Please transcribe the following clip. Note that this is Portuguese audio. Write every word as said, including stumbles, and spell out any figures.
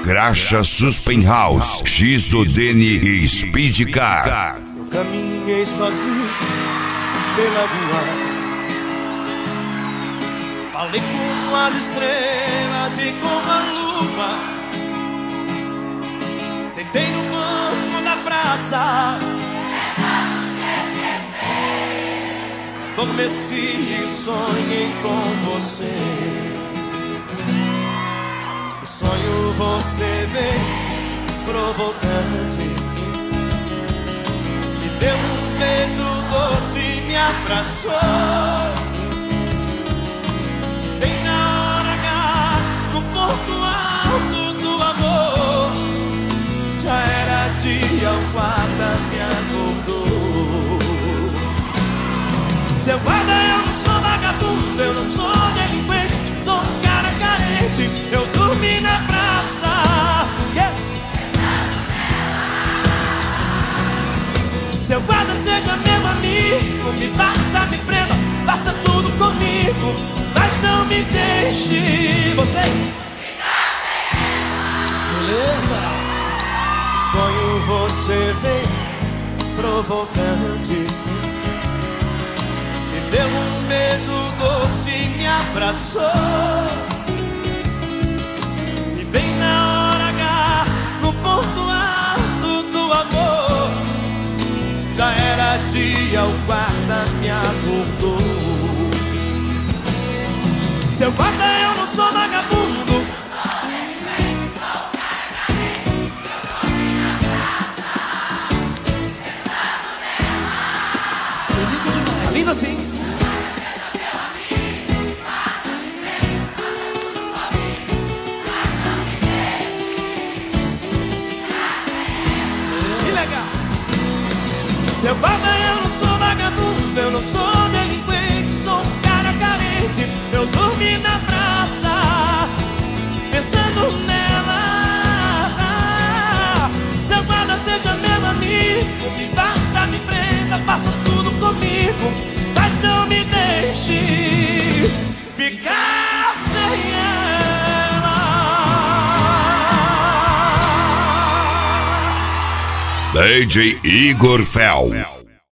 Graxa Suspen House, X do Dene e Speed Car. Eu caminhei sozinho pela rua, falei com as estrelas e com a lua, deitei no banco da praça, adormeci e sonhei com você. No sonho você veio provocante, me deu um beijo doce, me abraçou. Bem na hora H, no ponto alto do amor, já era dia, o guarda me acordou. Seu guarda, eu não sou vagabundo, eu não sou delinquente, sou um cara carente, eu dormi na praça. Yeah. Seu guarda, seja meu amigo, me bata, me prenda, faça tudo comigo, mas não me deixe. Você beleza? No sonho você vem provocante, me deu um beijo doce, me abraçou. E bem na hora H, no ponto alto do amor, já era dia, o guarda me acordou. Seu guarda, eu não sou vagabundo, é lindo assim. Que legal. Seu guarda, eu não sou vagabundo, eu não sou delinquente, sou um cara carente, eu dormi na praça, pensando nela. Seu guarda, seja meu amigo, me bata, me prenda, faça tudo comigo, mas não me deixe ficar sem ela. D J Igor Fel.